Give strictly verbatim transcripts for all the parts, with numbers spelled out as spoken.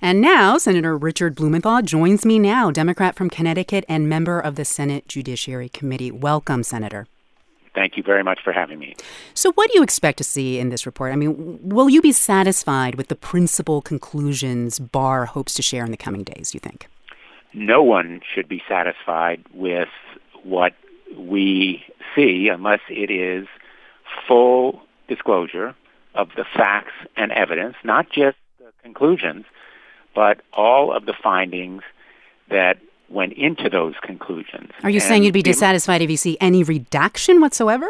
And now, Senator Richard Blumenthal joins me now, Democrat from Connecticut and member of the Senate Judiciary Committee. Welcome, Senator. Thank you very much for having me. So what do you expect to see in this report? I mean, will you be satisfied with the principal conclusions Barr hopes to share in the coming days, you think? No one should be satisfied with what we see unless it is full disclosure of the facts and evidence, not just the conclusions, but all of the findings that went into those conclusions. Are you and saying you'd be the, dissatisfied if you see any redaction whatsoever?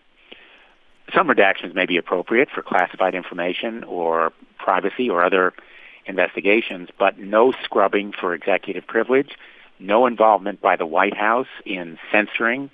Some redactions may be appropriate for classified information or privacy or other investigations, but no scrubbing for executive privilege, no involvement by the White House in censoring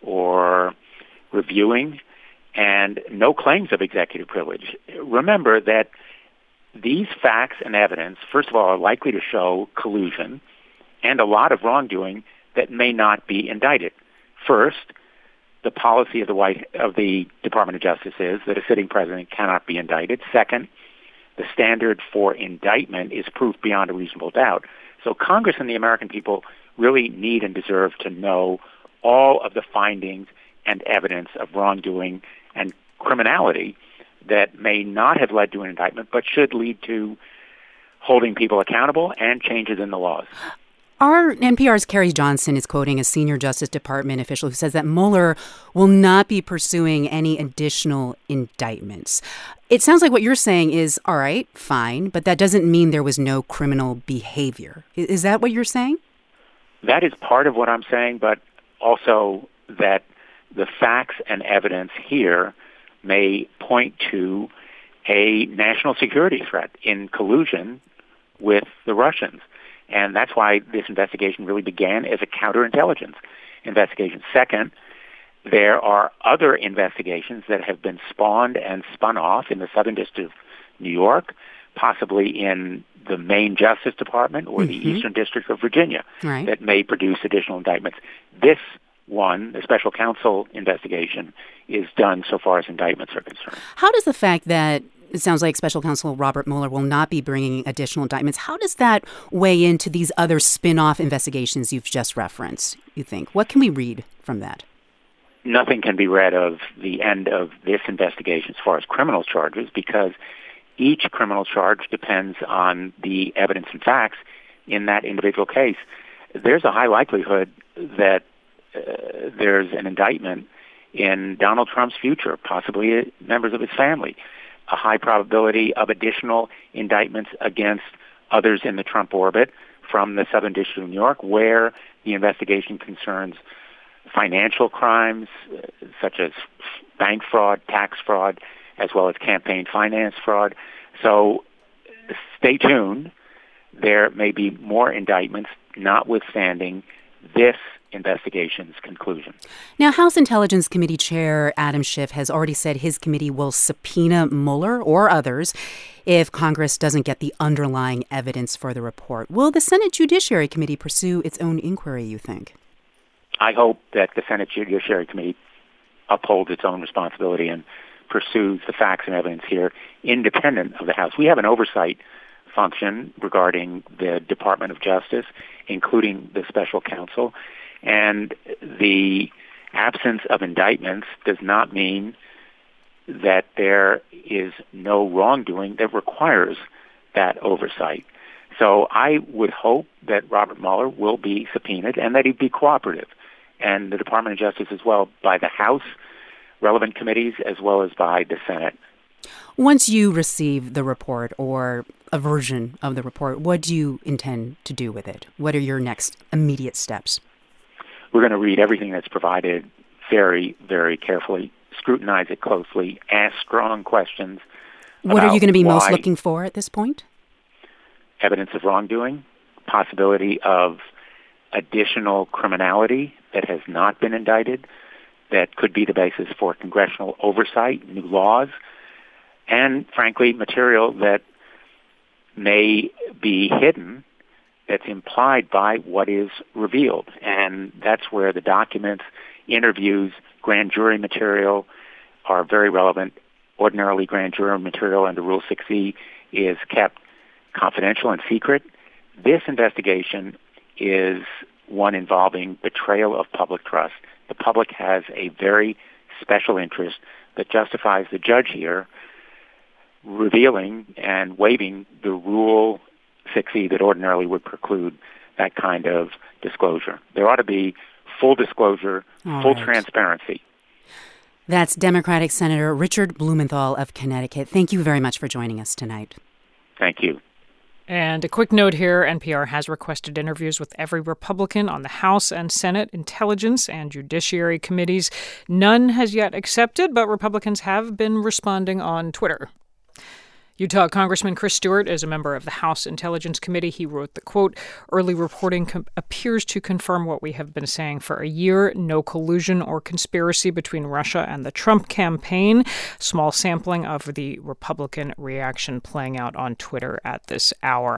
or reviewing, and no claims of executive privilege. Remember that these facts and evidence, first of all, are likely to show collusion and a lot of wrongdoing that may not be indicted. First, the policy of the White of the Department of Justice is that a sitting president cannot be indicted. Second, the standard for indictment is proof beyond a reasonable doubt. So Congress and the American people really need and deserve to know all of the findings and evidence of wrongdoing and criminality that may not have led to an indictment, but should lead to holding people accountable and changes in the laws. Our N P R's Carrie Johnson is quoting a senior Justice Department official who says that Mueller will not be pursuing any additional indictments. It sounds like what you're saying is, all right, fine, but that doesn't mean there was no criminal behavior. Is that what you're saying? That is part of what I'm saying, but also that the facts and evidence here may point to a national security threat in collusion with the Russians. And that's why this investigation really began as a counterintelligence investigation. Second, there are other investigations that have been spawned and spun off in the Southern District of New York, possibly in the Maine Justice Department or mm-hmm. the Eastern District of Virginia, right. that may produce additional indictments. This one, the special counsel investigation, is done so far as indictments are concerned. How does the fact that it sounds like Special Counsel Robert Mueller will not be bringing additional indictments, how does that weigh into these other spin-off investigations you've just referenced, you think? What can we read from that? Nothing can be read of the end of this investigation as far as criminal charges, because each criminal charge depends on the evidence and facts in that individual case. There's a high likelihood that uh, there's an indictment in Donald Trump's future, possibly members of his family. A high probability of additional indictments against others in the Trump orbit from the Southern District of New York, where the investigation concerns financial crimes uh, such as bank fraud, tax fraud, as well as campaign finance fraud. So stay tuned. There may be more indictments, notwithstanding this investigation's conclusion. Now, House Intelligence Committee Chair Adam Schiff has already said his committee will subpoena Mueller or others if Congress doesn't get the underlying evidence for the report. Will the Senate Judiciary Committee pursue its own inquiry, you think? I hope that the Senate Judiciary Committee upholds its own responsibility and pursues the facts and evidence here independent of the House. We have an oversight function regarding the Department of Justice, including the special counsel. And the absence of indictments does not mean that there is no wrongdoing that requires that oversight. So I would hope that Robert Mueller will be subpoenaed and that he'd be cooperative, and the Department of Justice as well, by the House relevant committees as well as by the Senate. Once you receive the report or a version of the report, what do you intend to do with it? What are your next immediate steps? We're going to read everything that's provided very, very carefully, scrutinize it closely, ask strong questions. What are you going to be why most looking for at this point? Evidence of wrongdoing, possibility of additional criminality that has not been indicted, that could be the basis for congressional oversight, new laws, and, frankly, material that may be hidden that's implied by what is revealed. And that's where the documents, interviews, grand jury material are very relevant. Ordinarily, grand jury material under Rule six E is kept confidential and secret. This investigation is one involving betrayal of public trust. The public has a very special interest that justifies the judge here revealing and waiving the Rule six E that ordinarily would preclude that kind of disclosure. There ought to be full disclosure, All full right. transparency. That's Democratic Senator Richard Blumenthal of Connecticut. Thank you very much for joining us tonight. Thank you. And a quick note here, N P R has requested interviews with every Republican on the House and Senate Intelligence and Judiciary Committees. None has yet accepted, but Republicans have been responding on Twitter. Utah Congressman Chris Stewart is a member of the House Intelligence Committee. He wrote the quote, "Early reporting com- appears to confirm what we have been saying for a year. No collusion or conspiracy between Russia and the Trump campaign." Small sampling of the Republican reaction playing out on Twitter at this hour.